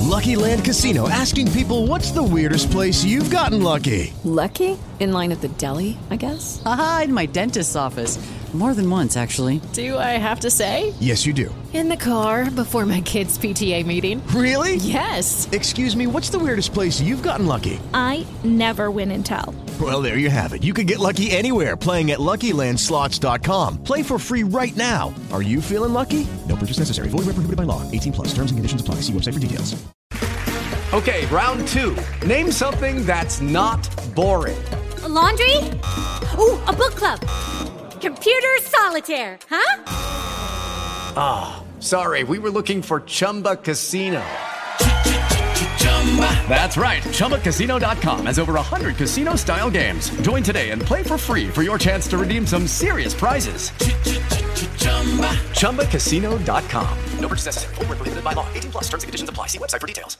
Lucky Land Casino, asking people, what's the weirdest place you've gotten lucky? Lucky? In line at the deli, I guess? Aha, in my dentist's office. More than once, actually. Do I have to say? Yes, you do. In the car before my kids' PTA meeting. Really? Yes. Excuse me, what's the weirdest place you've gotten lucky? I never win and tell. Well, there you have it. You can get lucky anywhere, playing at LuckyLandSlots.com. Play for free right now. Are you feeling lucky? No purchase necessary. Void where prohibited by law. 18 plus. Terms and conditions apply. See website for details. Okay, round two. Name something that's not boring. A laundry? Ooh, a book club. Computer solitaire, huh? Ah, sorry, we were looking for Chumba Casino. That's right, ChumbaCasino.com has over 100 casino-style games. Join today and play for free for your chance to redeem some serious prizes. ChumbaCasino.com. No purchase necessary. Void where prohibited by law. 18 plus. Terms and conditions apply. See website for details.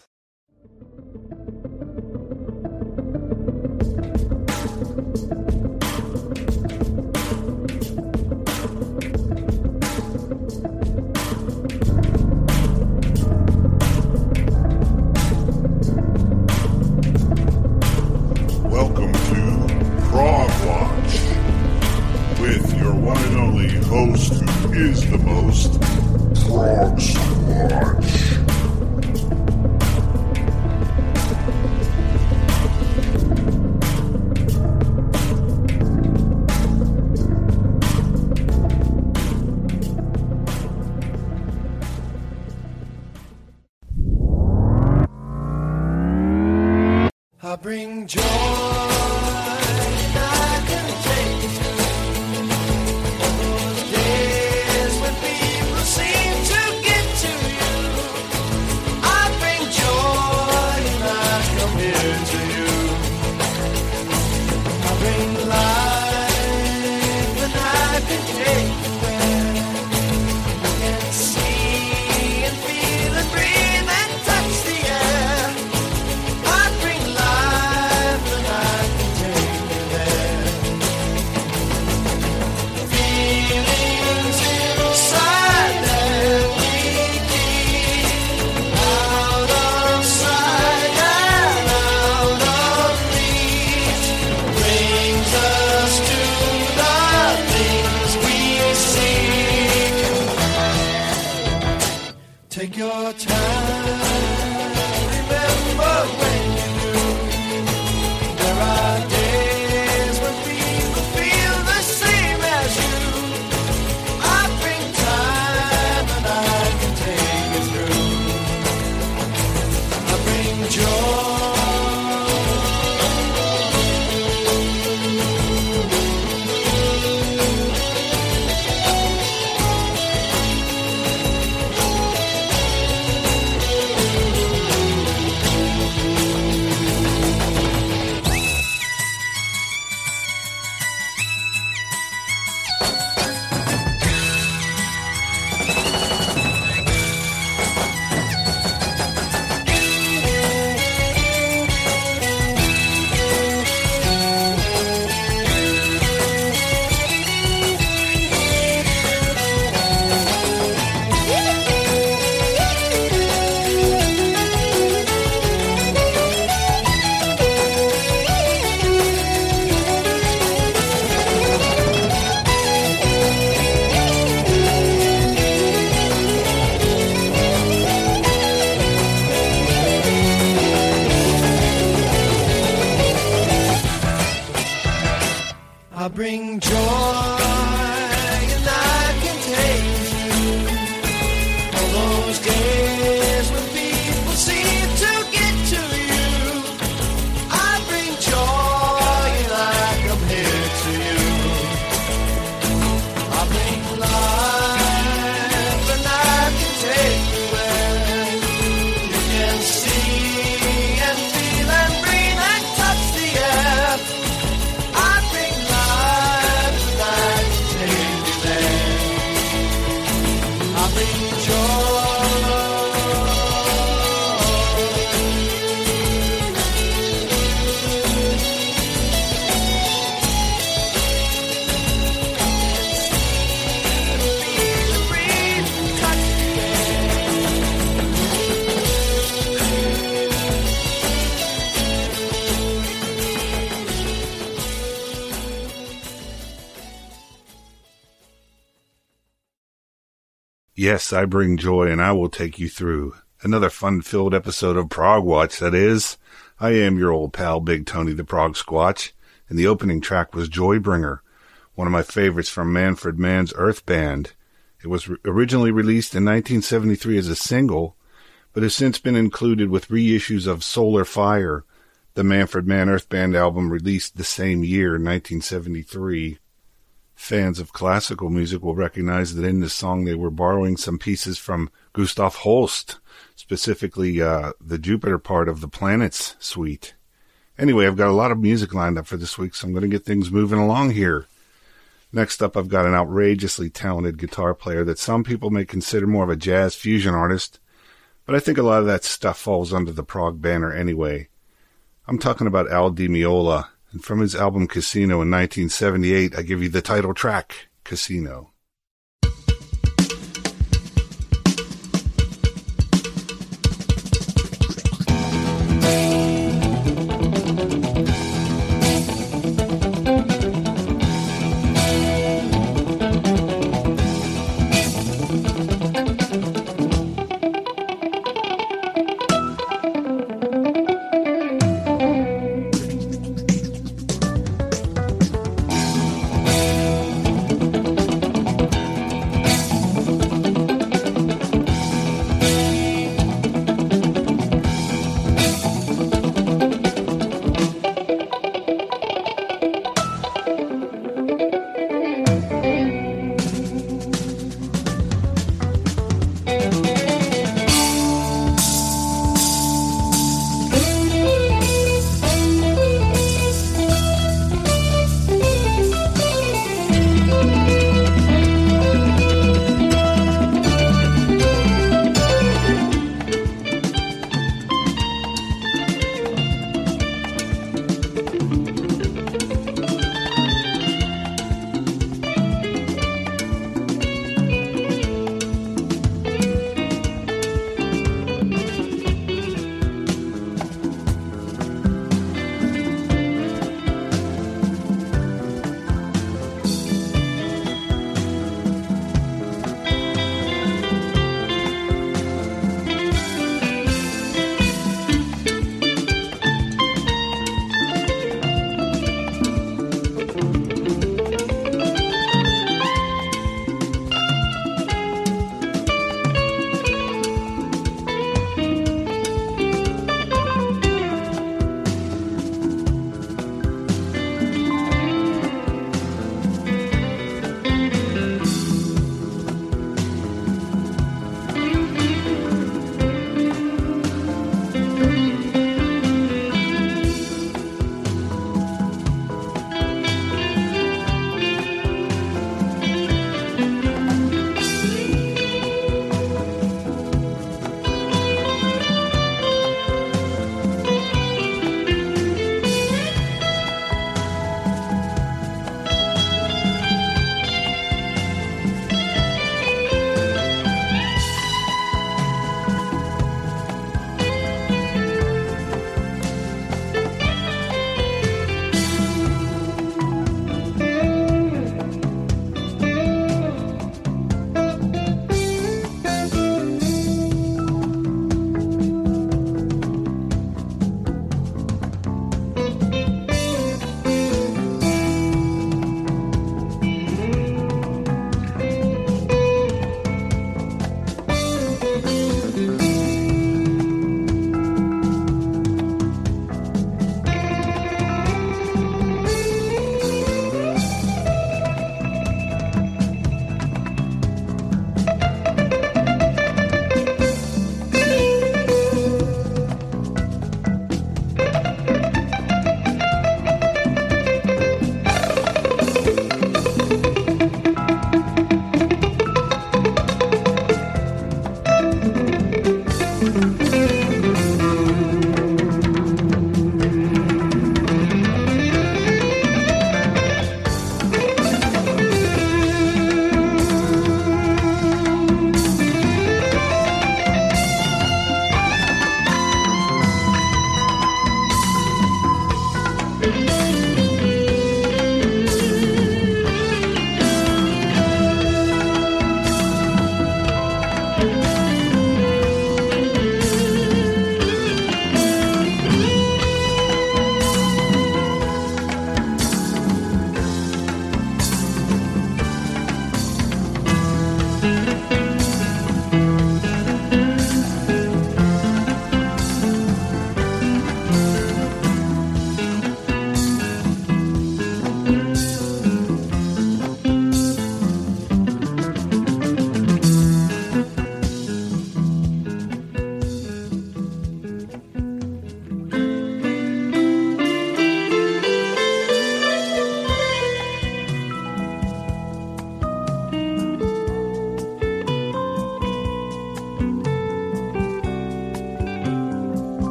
Welcome to Prog Watch with your one and only host who is the most, Prog Watch. I bring joy, I can take you through those days when people seem to get to you. I bring joy and I come here to you. I bring life and I can take you where you can see and feel and breathe and touch the air. I bring life and I can take you there. Feelings inside that we keep out of sight and out of reach brings us to the things we seek. Take your time, remember when you do. There are days when people feel the same as you. I bring time and I can take you through. I bring joy. I bring joy and I can take you through all those days when people seem to get to you. I bring joy and I come here to you. I bring life and I can take you where you can see and feel and breathe and touch the air. I bring life and I Yes, I bring joy and I will take you through another fun-filled episode of Prog Watch, that is. I am your old pal, Big Tony the Prog Squatch, and the opening track was Joybringer, one of my favorites from Manfred Mann's Earth Band. It was originally released in 1973 as a single, but has since been included with reissues of Solar Fire, the Manfred Mann Earth Band album released the same year, 1973. Fans of classical music will recognize that in this song they were borrowing some pieces from Gustav Holst, specifically the Jupiter part of the Planets suite. Anyway, I've got a lot of music lined up for this week, so I'm going to get things moving along here. Next up, I've got an outrageously talented guitar player that some people may consider more of a jazz fusion artist, but I think a lot of that stuff falls under the prog banner anyway. I'm talking about Al Di Meola. And from his album Casino in 1978, I give you the title track, Casino.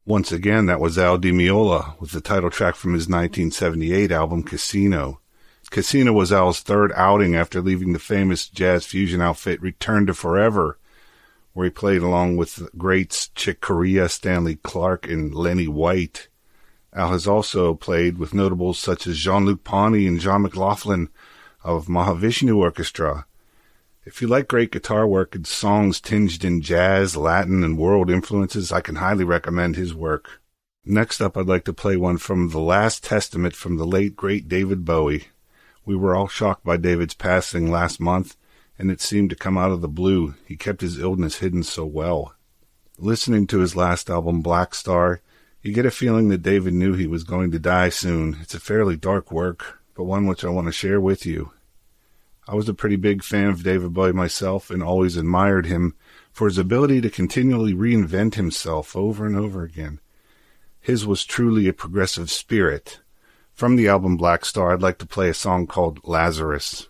Once again, that was Al Di Meola with the title track from his 1978 album Casino. Casino was Al's third outing after leaving the famous jazz fusion outfit Return to Forever, where he played along with the greats Chick Corea, Stanley Clarke, and Lenny White. Al has also played with notables such as Jean-Luc Ponty and John McLaughlin of Mahavishnu Orchestra. If you like great guitar work and songs tinged in jazz, Latin, and world influences, I can highly recommend his work. Next up, I'd like to play one from The Last Testament from the late, great David Bowie. We were all shocked by David's passing last month, and it seemed to come out of the blue. He kept his illness hidden so well. Listening to his last album, Black Star, you get a feeling that David knew he was going to die soon. It's a fairly dark work, but one which I want to share with you. I was a pretty big fan of David Bowie myself and always admired him for his ability to continually reinvent himself over and over again. His was truly a progressive spirit. From the album Black Star, I'd like to play a song called Lazarus.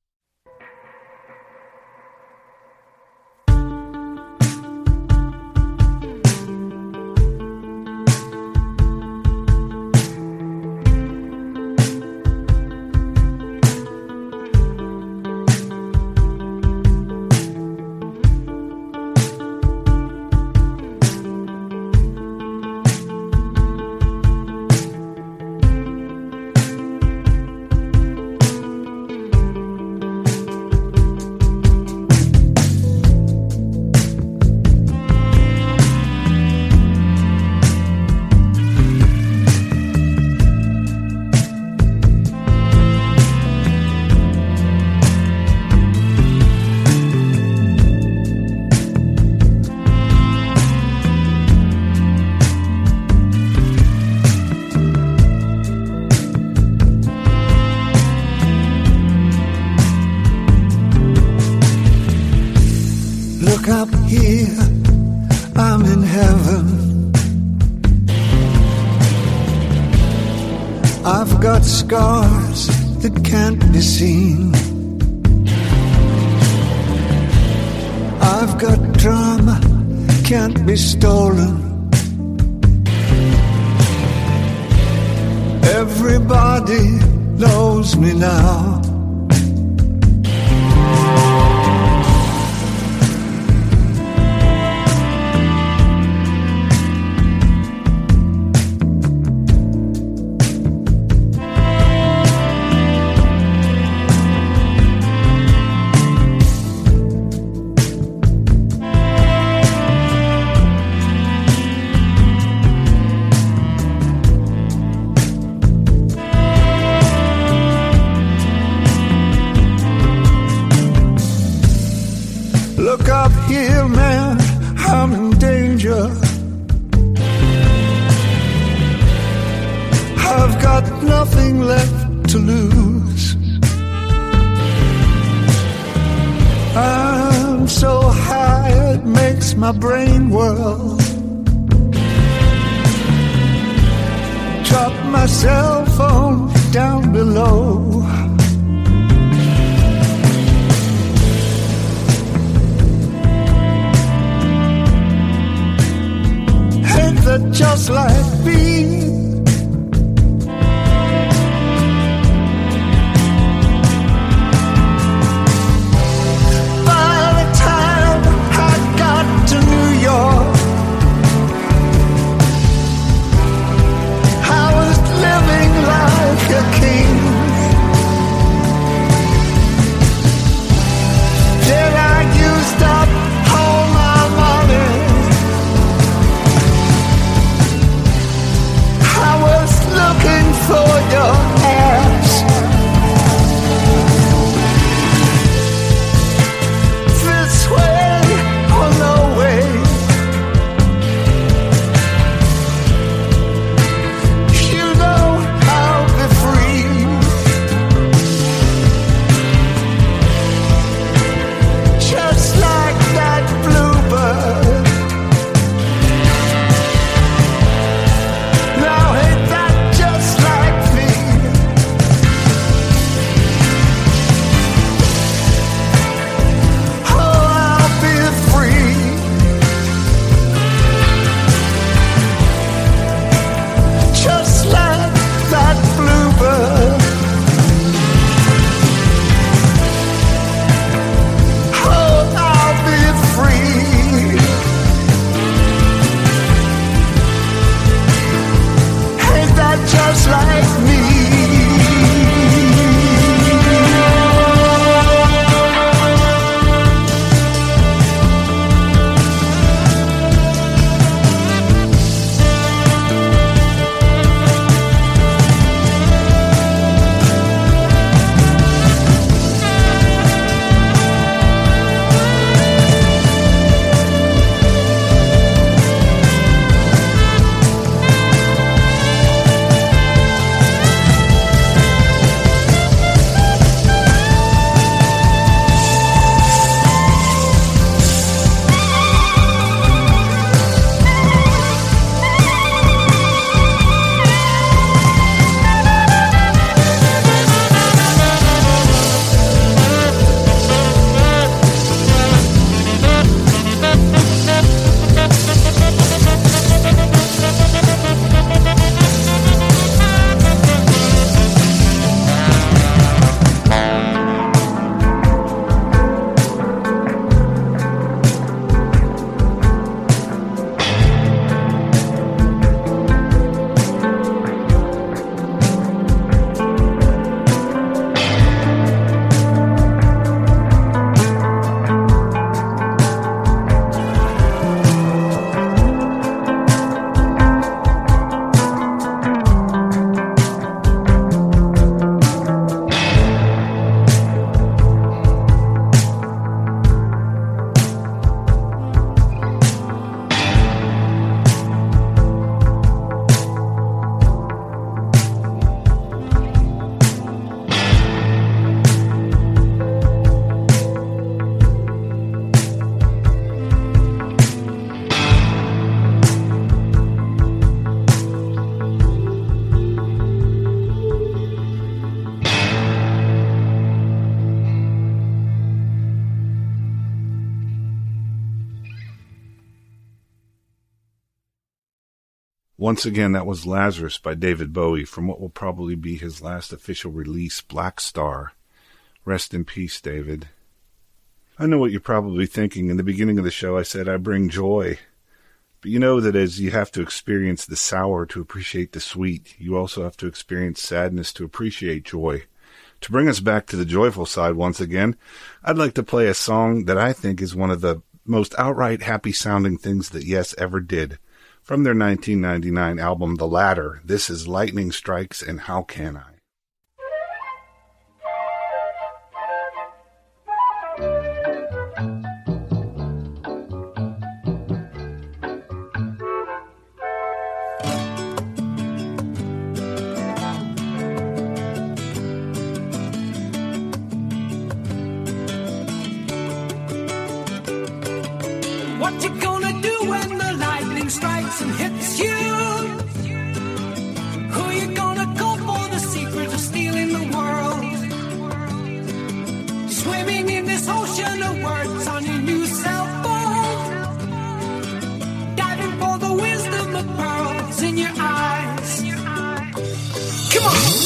Up here, I'm in heaven. I've got scars that can't be seen. I've got drama, can't be stolen. Everybody knows me now. Look up here, man, I'm in danger. I've got nothing left to lose. I'm so high it makes my brain whirl. Drop my cell phone down below. That just like me, by the time I got to New York, I was living like a king. Once again, that was Lazarus by David Bowie from what will probably be his last official release, Black Star. Rest in peace, David. I know what you're probably thinking. In the beginning of the show, I said I bring joy. But you know that as you have to experience the sour to appreciate the sweet, you also have to experience sadness to appreciate joy. To bring us back to the joyful side once again, I'd like to play a song that I think is one of the most outright happy-sounding things that Yes ever did. From their 1999 album, The Ladder, this is Lightning Strikes and How Can I? What you gonna do when the lightning strikes and hits you? Who you gonna go for the secret of stealing the world? Swimming in this ocean of words on your new cell phone. Diving for the wisdom of pearls in your eyes. Come on!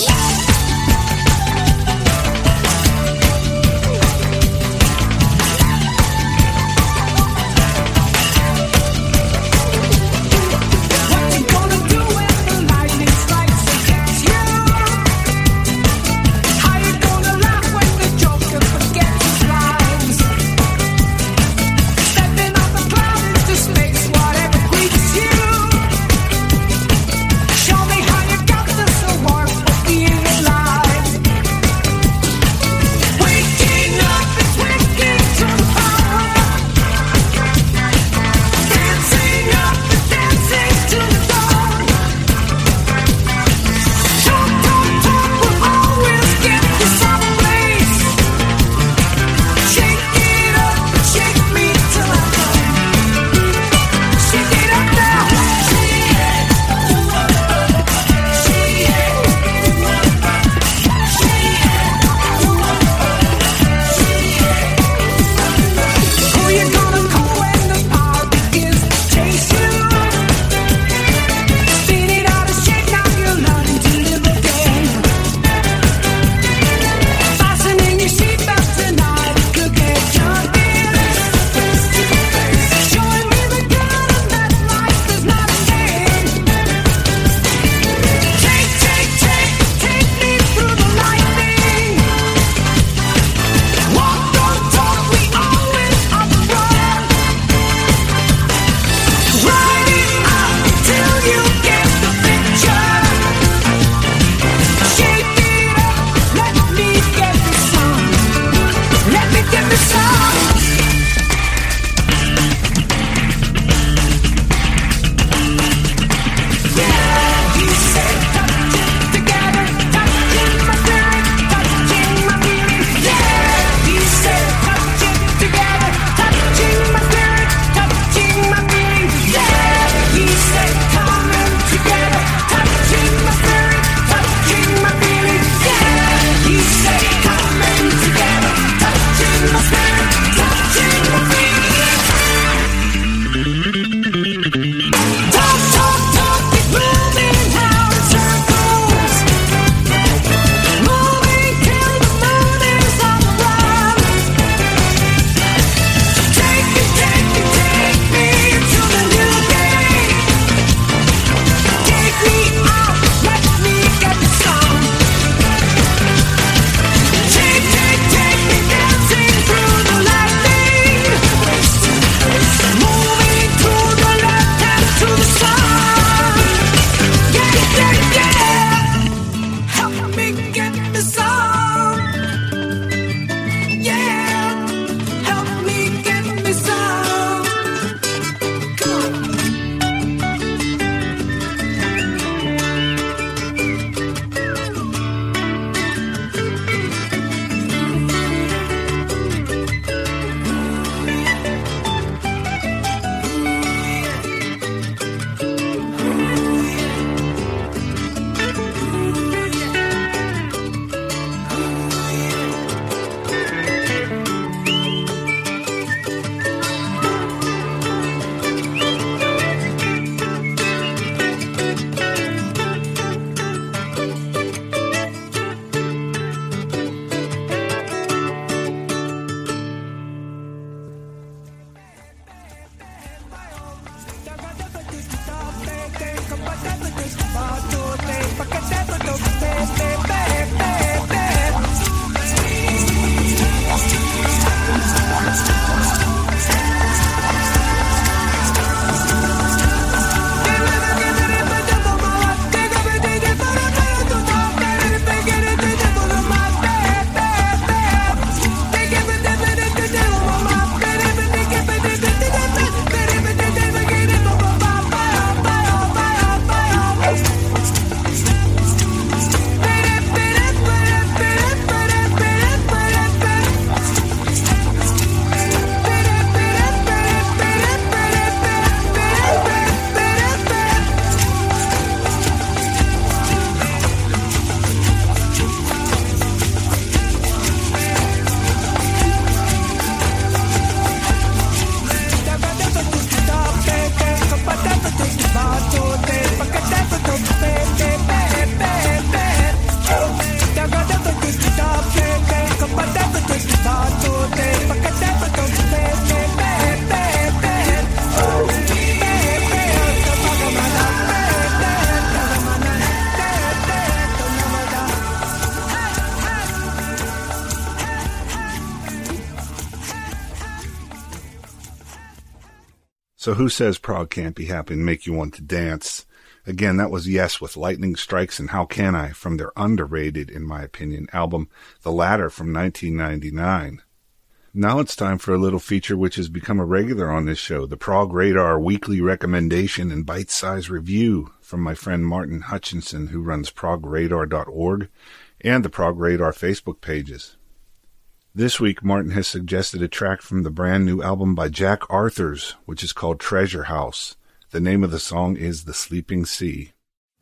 So who says prog can't be happy and make you want to dance? Again, that was Yes with Lightning Strikes and How Can I from their underrated, in my opinion, album The Ladder from 1999. Now it's time for a little feature which has become a regular on this show, the Prog Radar Weekly Recommendation and Bite-Size Review from my friend Martin Hutchinson, who runs progradar.org and the Prog Radar Facebook pages. This week, Martin has suggested a track from the brand new album by Jack Arthurs, which is called Treasure House. The name of the song is The Sleeping Sea.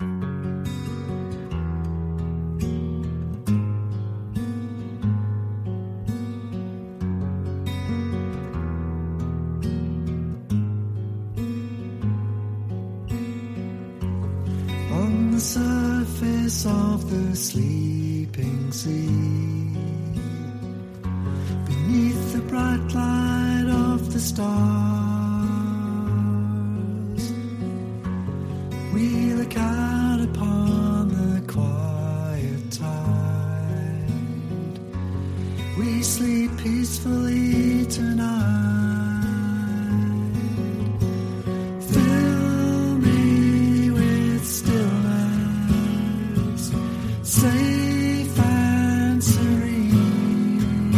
On the surface of the sleeping sea, beneath the bright light of the stars, we look out upon the quiet tide. We sleep peacefully tonight. Fill me with stillness, safe and serene.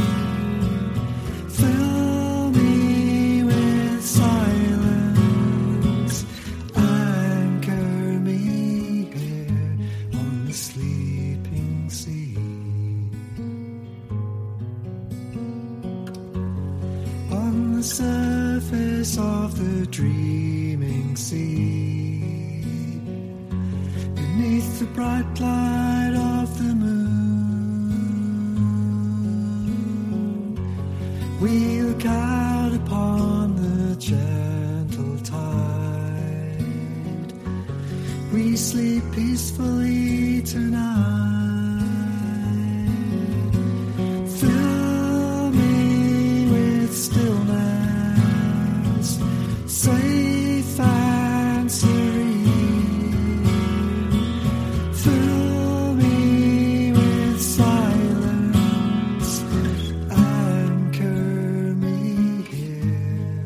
Fill me with silence, anchor me here on the sleeping sea. On the surface of the dreaming sea, beneath the bright light of the moon, we look out upon the gentle tide. We sleep peacefully tonight. Fill me with stillness, safe and serene. Fill me with silence, anchor me here.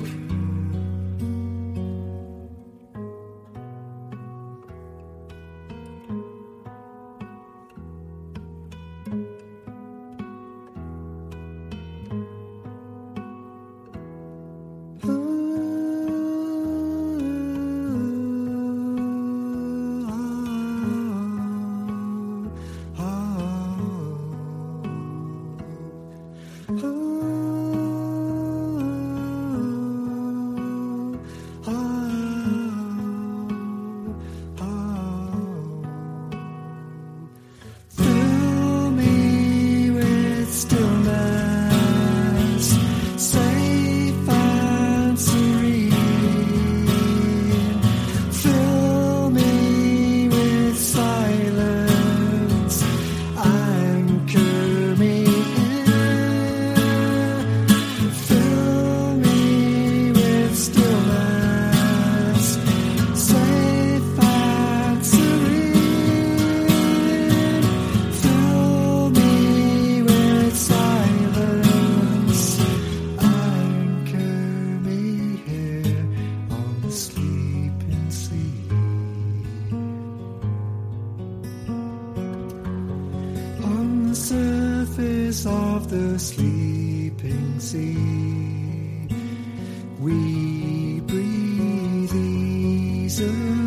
Fill me with stillness, safe and serene. Fill me with silence, anchor me here. Fill me with stillness, safe and serene. Fill me with silence, anchor me here on the sleeping sea. On the surface of the sleeping sea, we breathe easily.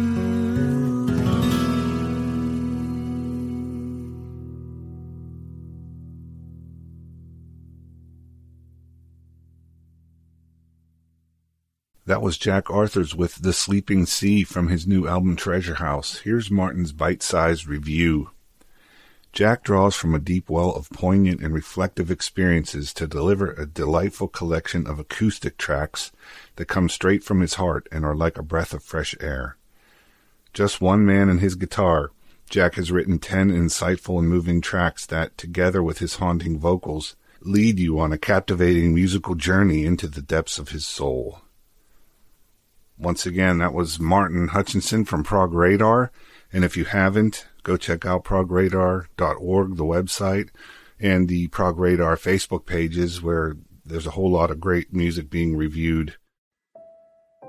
That was Jack Arthurs with The Sleeping Sea from his new album Treasure House. Here's Martin's bite-sized review. Jack draws from a deep well of poignant and reflective experiences to deliver a delightful collection of acoustic tracks that come straight from his heart and are like a breath of fresh air. Just one man and his guitar, Jack has written 10 insightful and moving tracks that, together with his haunting vocals, lead you on a captivating musical journey into the depths of his soul. Once again, that was Martin Hutchinson from Prog Radar, and if you haven't, go check out progradar.org, the website, and the Prog Radar Facebook pages where there's a whole lot of great music being reviewed.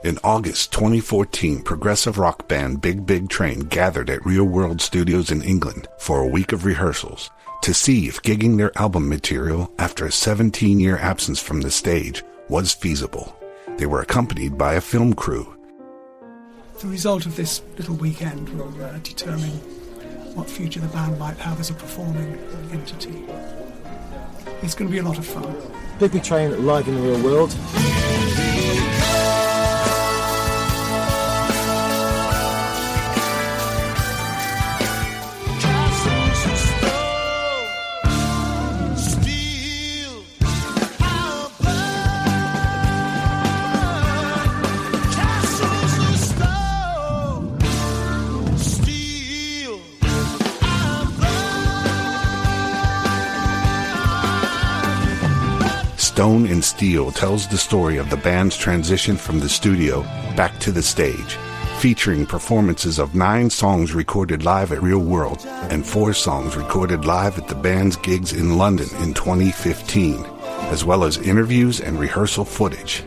In August 2014, progressive rock band Big Big Train gathered at Real World Studios in England for a week of rehearsals to see if gigging their album material after a 17-year absence from the stage was feasible. They were accompanied by a film crew. The result of this little weekend will determine what future the band might have as a performing entity. It's going to be a lot of fun. Big Big Train live in the real world. Stone and Steel tells the story of the band's transition from the studio back to the stage, featuring performances of 9 songs recorded live at Real World and 4 songs recorded live at the band's gigs in London in 2015, as well as interviews and rehearsal footage.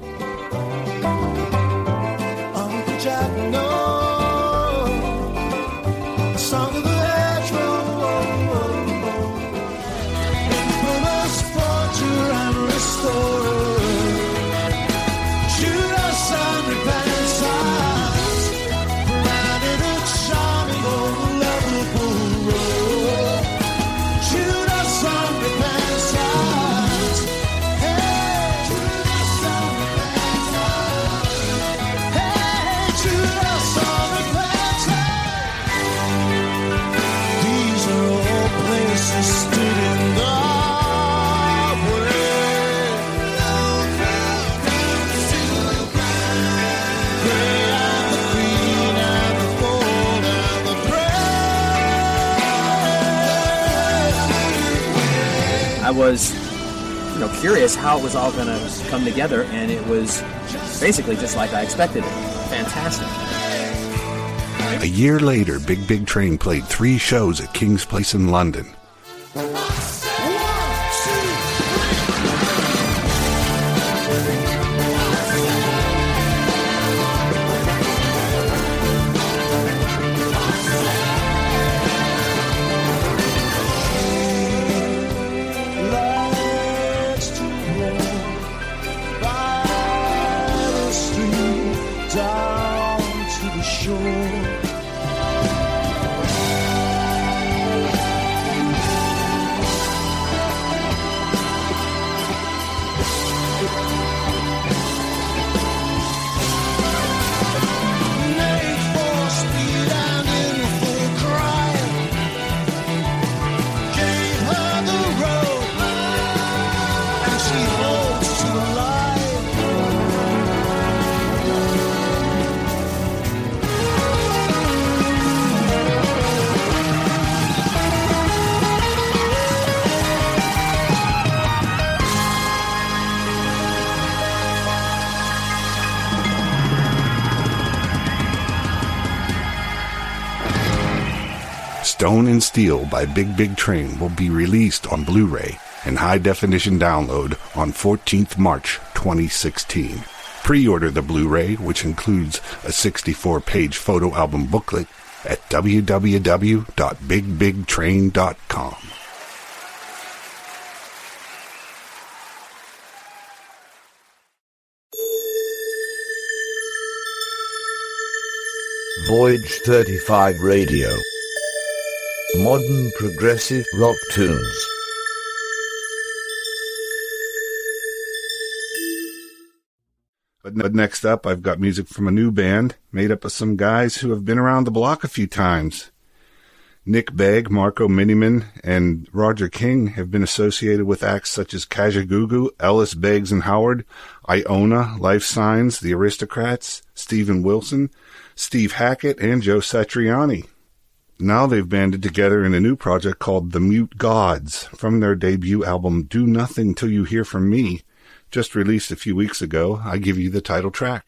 I was, curious how it was all going to come together, and it was basically just like I expected it. Fantastic. A year later, Big Big Train played 3 shows at King's Place in London. Stone and Steel by Big Big Train will be released on Blu-ray and high-definition download on 14th March 2016. Pre-order the Blu-ray, which includes a 64-page photo album booklet, at www.bigbigtrain.com. Voyage 35 Radio. Modern progressive rock tunes. But next up, I've got music from a new band made up of some guys who have been around the block a few times. Nick Begg, Marco Miniman, and Roger King have been associated with acts such as Kajagoogoo, Ellis, Beggs and Howard, Iona, Life Signs, The Aristocrats, Steven Wilson, Steve Hackett, and Joe Satriani. Now they've banded together in a new project called The Mute Gods from their debut album Do Nothing Till You Hear From Me, just released a few weeks ago. I give you the title track.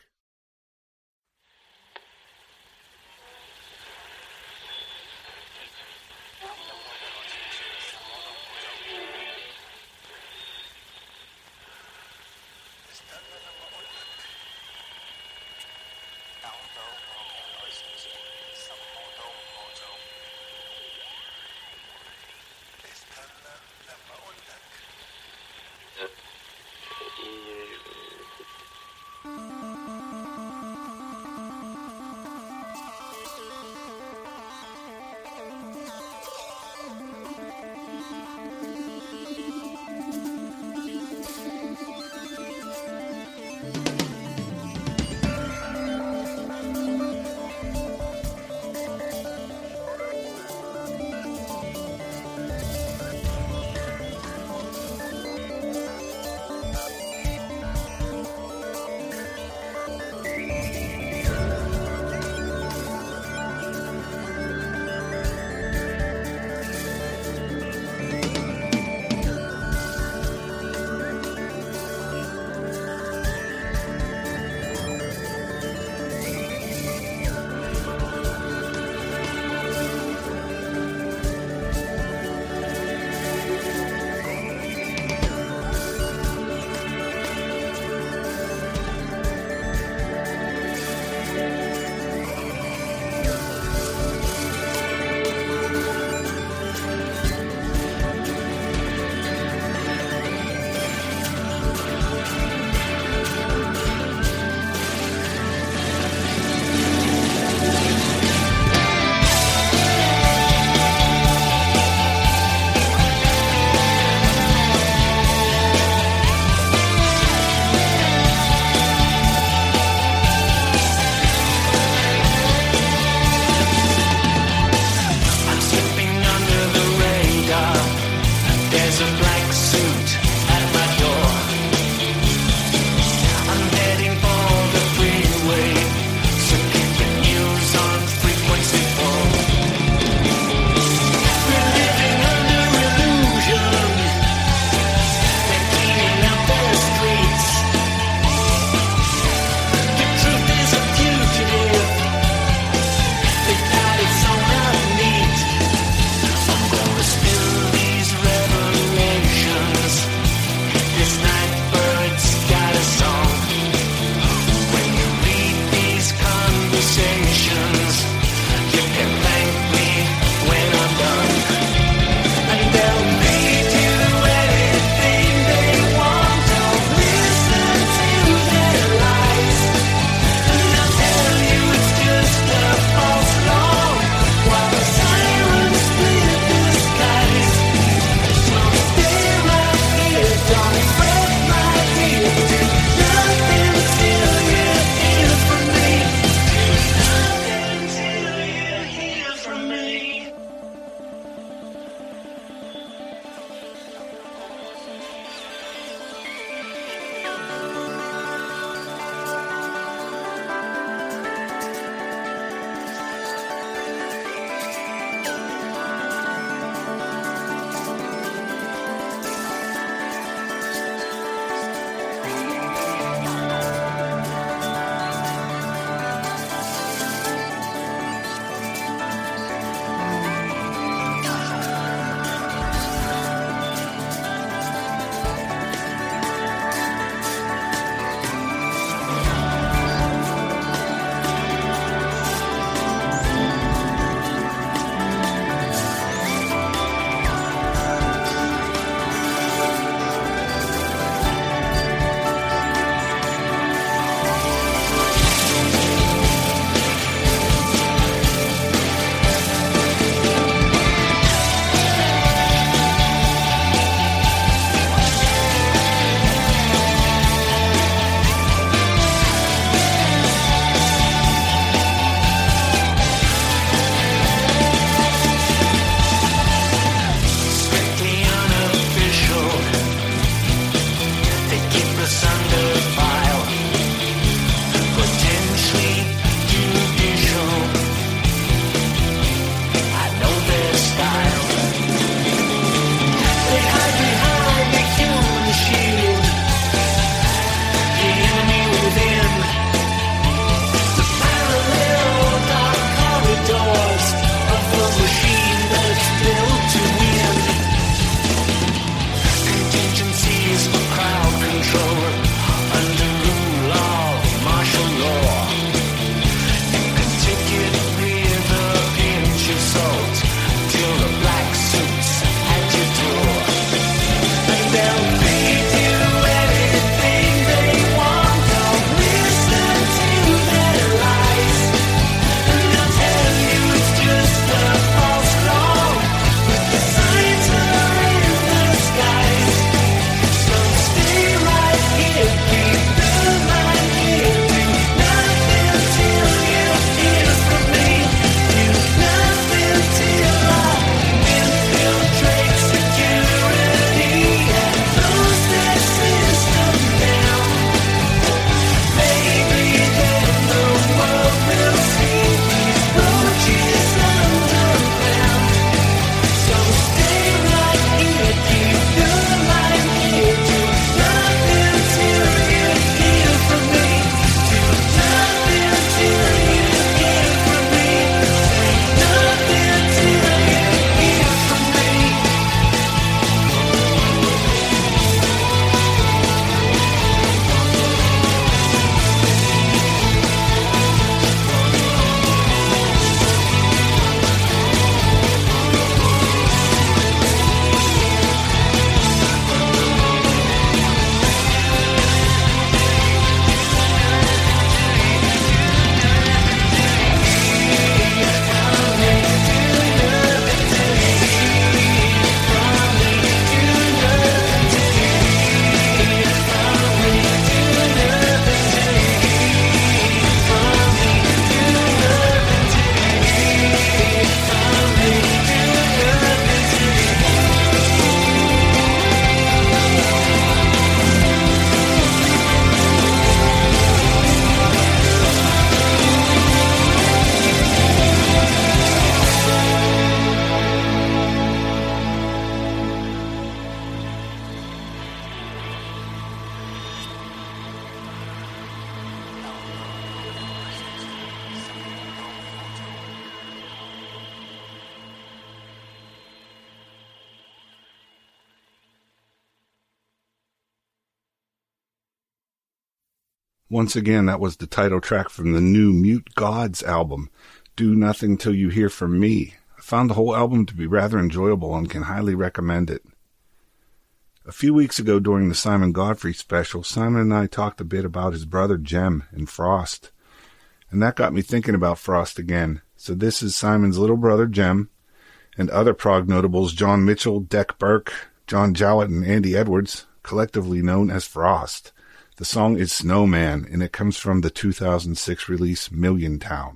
Once again, that was the title track from the new Mute Gods album, Do Nothing Till You Hear From Me. I found the whole album to be rather enjoyable and can highly recommend it. A few weeks ago during the Simon Godfrey special, Simon and I talked a bit about his brother Jem and Frost. And that got me thinking about Frost again. So this is Simon's little brother Jem and other prog notables John Mitchell, Deck Burke, John Jowett, and Andy Edwards, collectively known as Frost. The song is Snowman, and it comes from the 2006 release Million Town.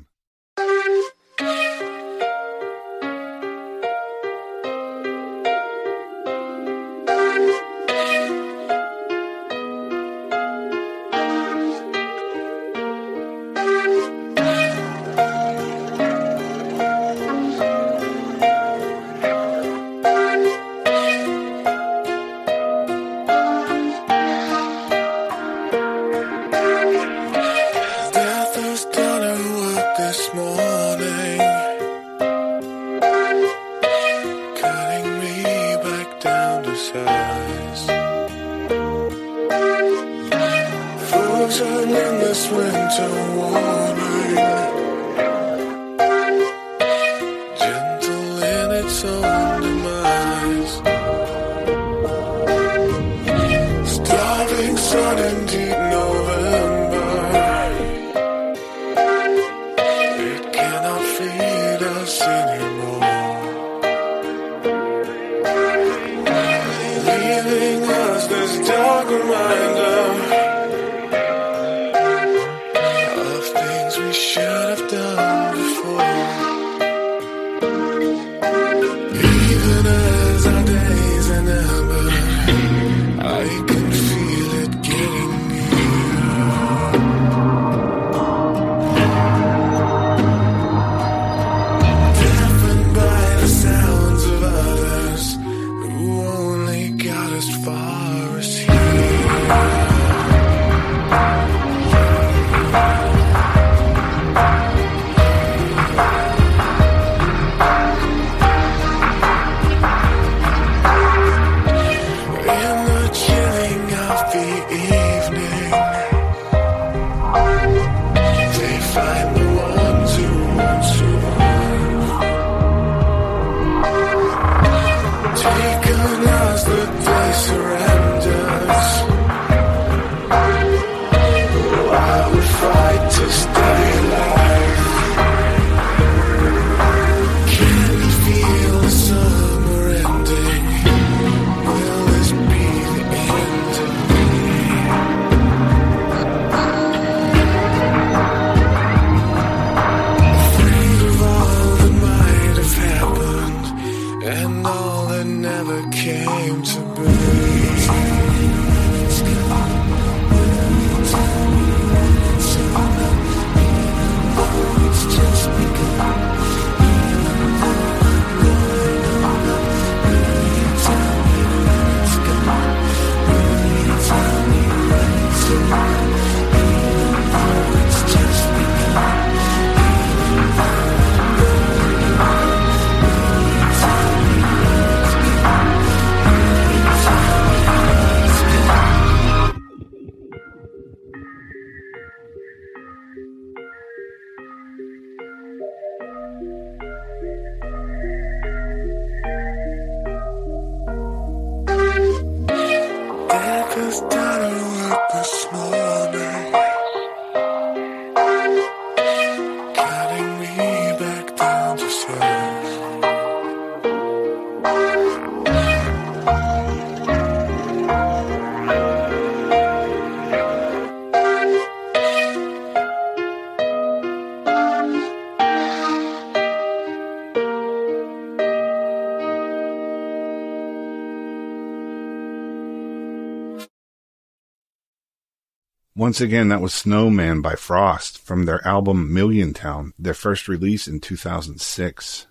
Once again, that was Snowman by Frost from their album Million Town, their first release in 2006.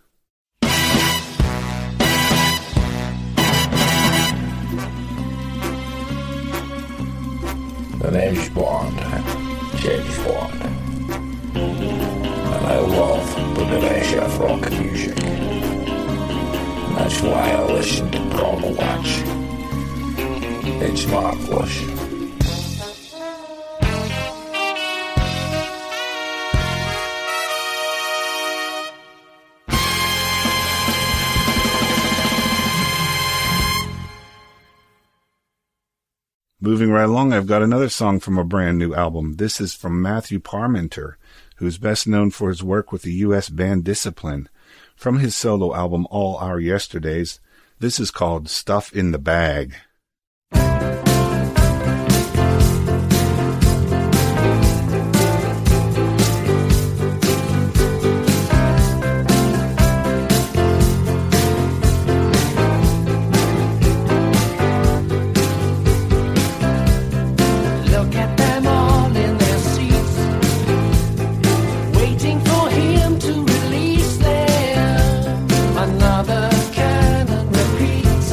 The name's Bond, James Bond, and I love progressive rock music. And that's why I listen to Prog Watch. It's marvelous. Moving right along, I've got another song from a brand new album. This is from Matthew Parmenter, who's best known for his work with the U.S. band Discipline. From his solo album All Our Yesterdays, this is called Stuff in the Bag. Another cannon repeats.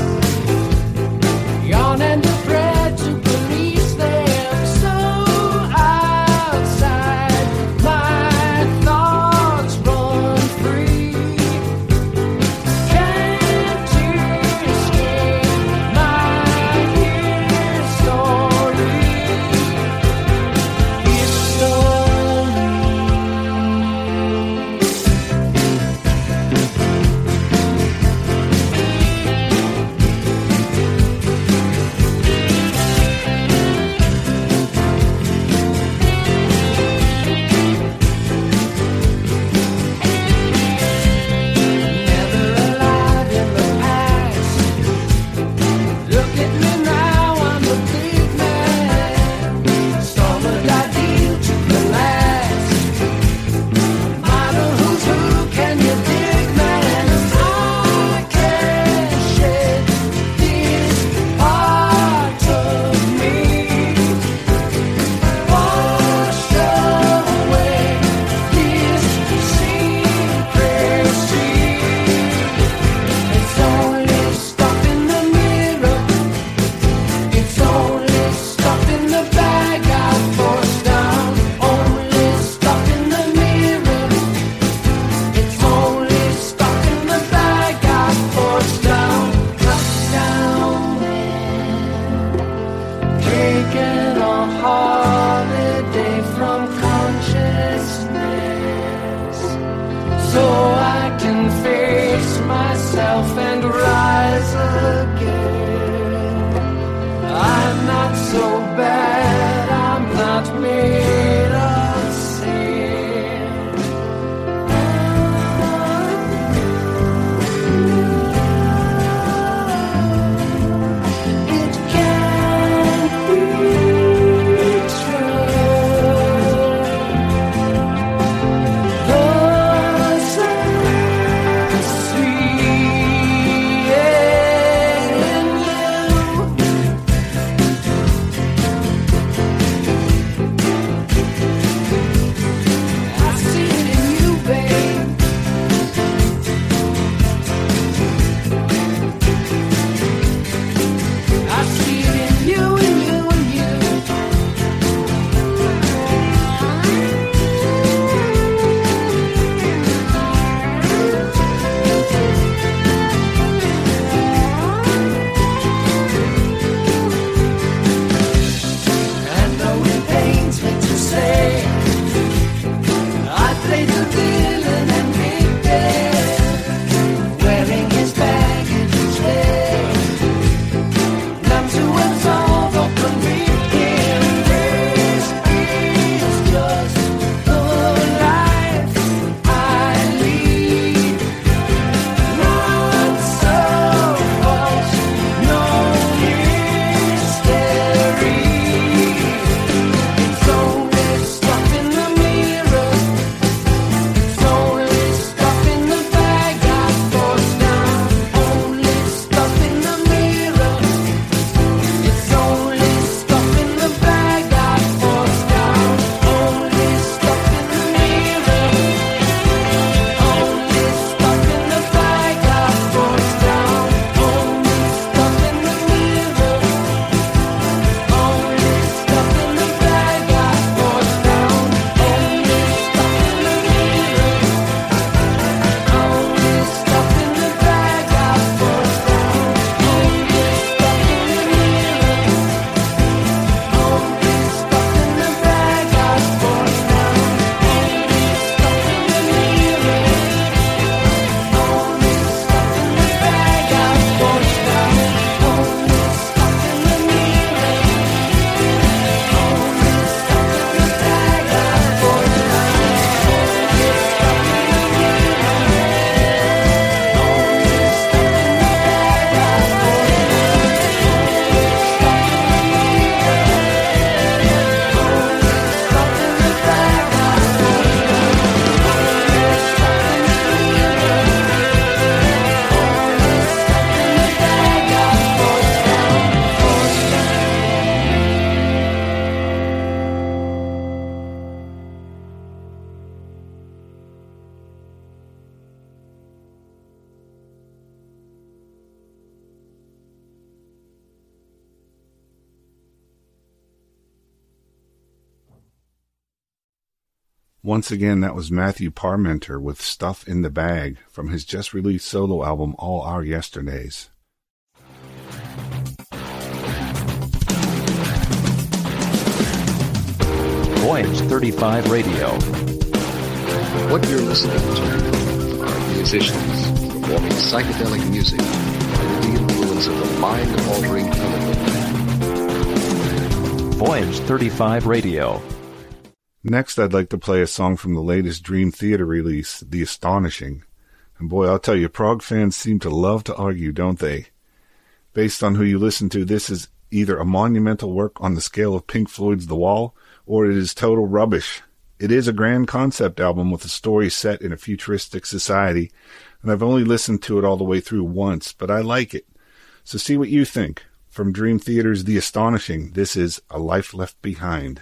Once again, that was Matthew Parmenter with Stuff in the Bag from his just-released solo album, All Our Yesterdays. Voyage 35 Radio. What you're listening to are musicians performing psychedelic music under the influence of the mind-altering chemical. Voyage 35 Radio. Next, I'd like to play a song from the latest Dream Theater release, The Astonishing. And boy, I'll tell you, prog fans seem to love to argue, don't they? Based on who you listen to, this is either a monumental work on the scale of Pink Floyd's The Wall, or it is total rubbish. It is a grand concept album with a story set in a futuristic society, and I've only listened to it all the way through once, but I like it. So see what you think. From Dream Theater's The Astonishing, this is A Life Left Behind.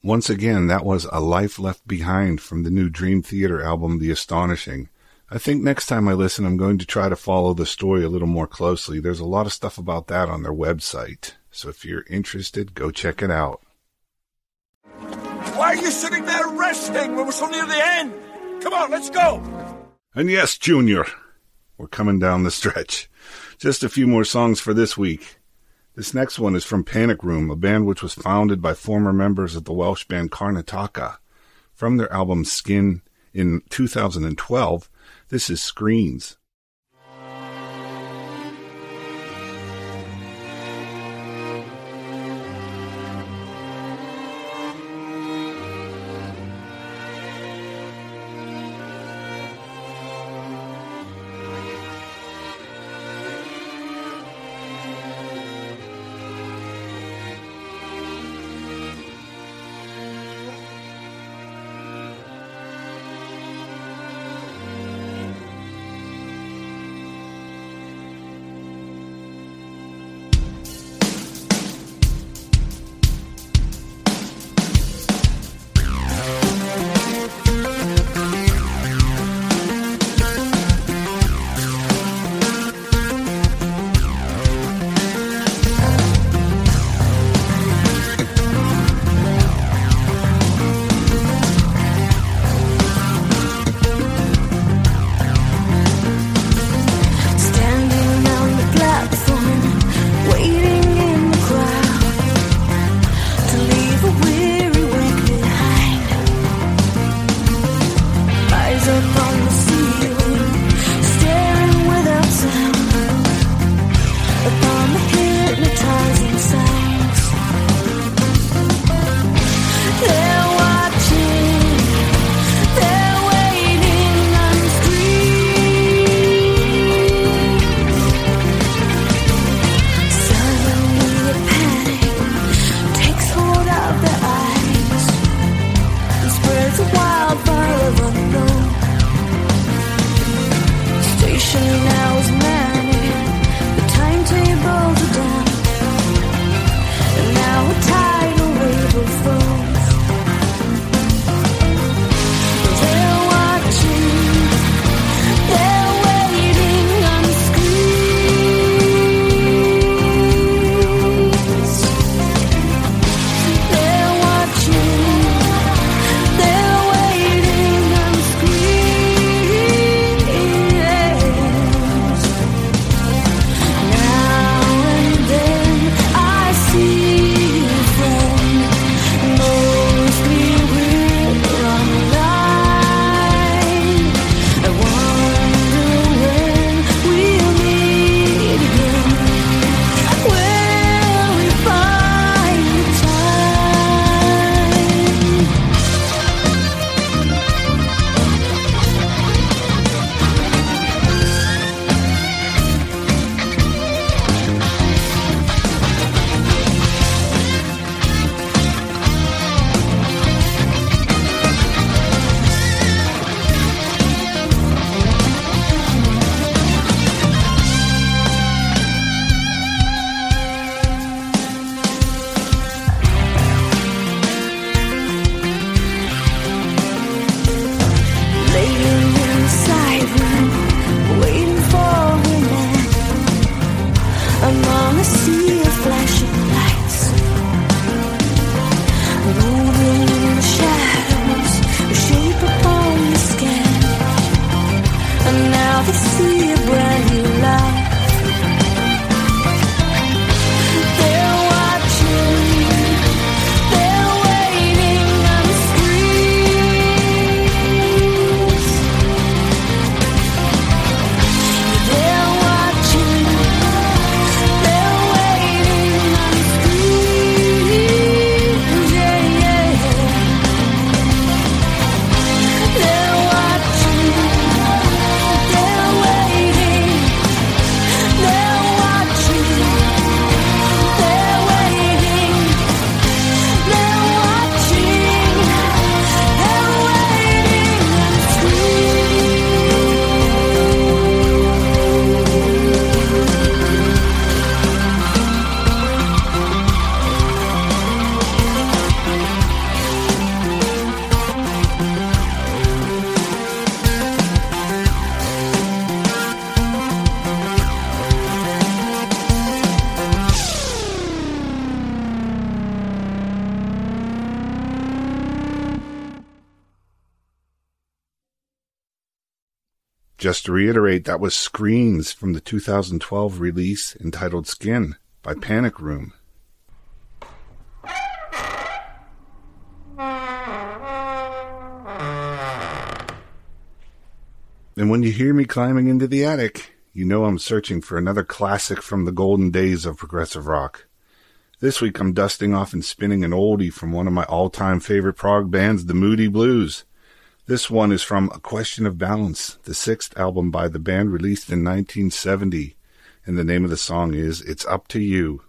Once again, that was A Life Left Behind from the new Dream Theater album, The Astonishing. I think next time I listen, I'm going to try to follow the story a little more closely. There's a lot of stuff about that on their website. So if you're interested, go check it out. Why are you sitting there resting? We're so near the end. Come on, let's go. And yes, Junior, we're coming down the stretch. Just a few more songs for this week. This next one is from Panic Room, a band which was founded by former members of the Welsh band Karnataka. From their album Skin in 2012, this is Screens. Just to reiterate, that was Screens from the 2012 release entitled Skin by Panic Room. And when you hear me climbing into the attic, you know I'm searching for another classic from the golden days of progressive rock. This week I'm dusting off and spinning an oldie from one of my all-time favorite prog bands, the Moody Blues. This one is from A Question of Balance, the 6th album by the band released in 1970, and the name of the song is It's Up to You.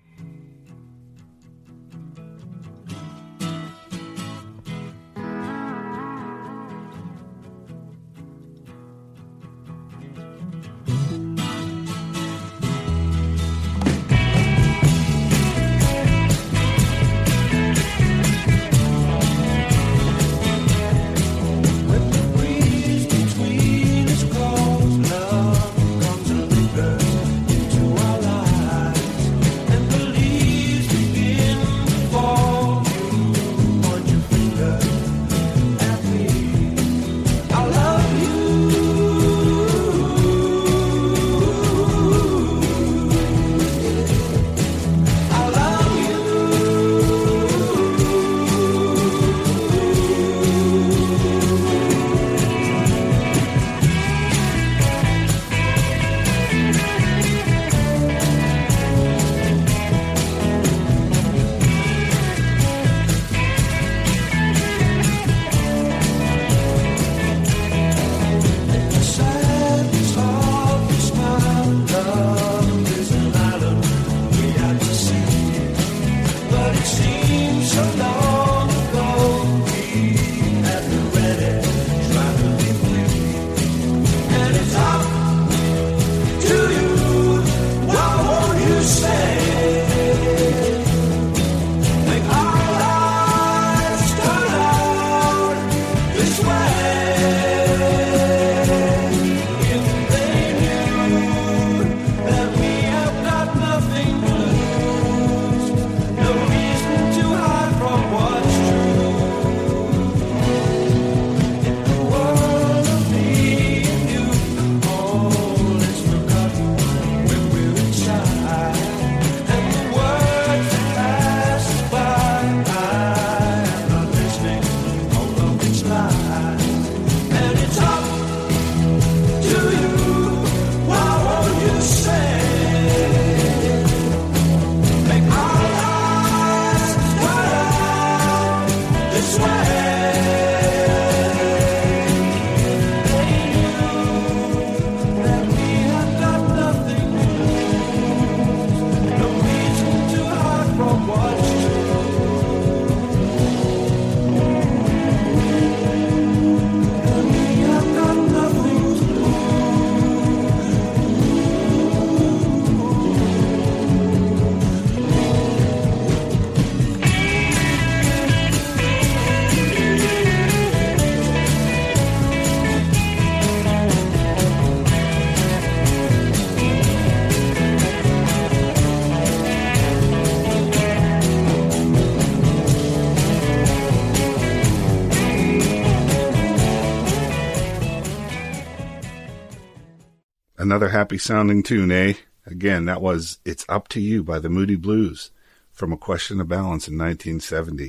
Another happy-sounding tune, eh? Again, that was It's Up to You by the Moody Blues from A Question of Balance in 1970.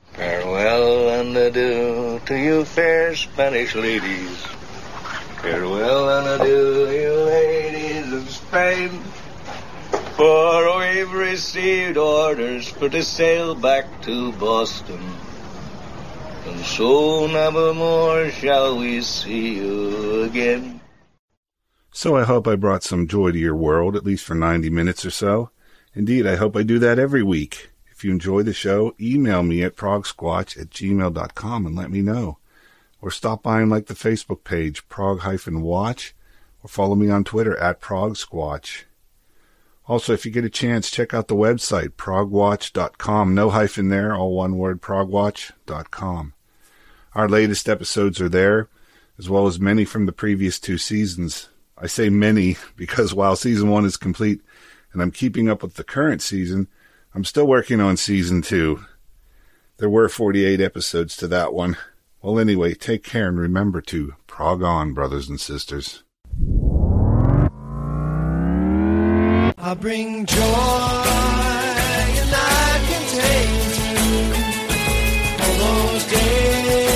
Farewell and adieu to you fair Spanish ladies. Farewell and adieu, you ladies of Spain. For we've received orders for to sail back to Boston. And so never more shall we see you again. So I hope I brought some joy to your world, at least for 90 minutes or so. Indeed, I hope I do that every week. If you enjoy the show, email me at progsquatch@gmail.com and let me know. Or stop by and like the Facebook page, prog-watch, or follow me on Twitter at progsquatch. Also, if you get a chance, check out the website, progwatch.com. No hyphen there, all one word, progwatch.com. Our latest episodes are there, as well as many from the previous 2 seasons. I say many because while season 1 is complete and I'm keeping up with the current season, I'm still working on season 2. There were 48 episodes to that one. Well, anyway, take care and remember to Prog on, brothers and sisters. I bring joy and I can take all those days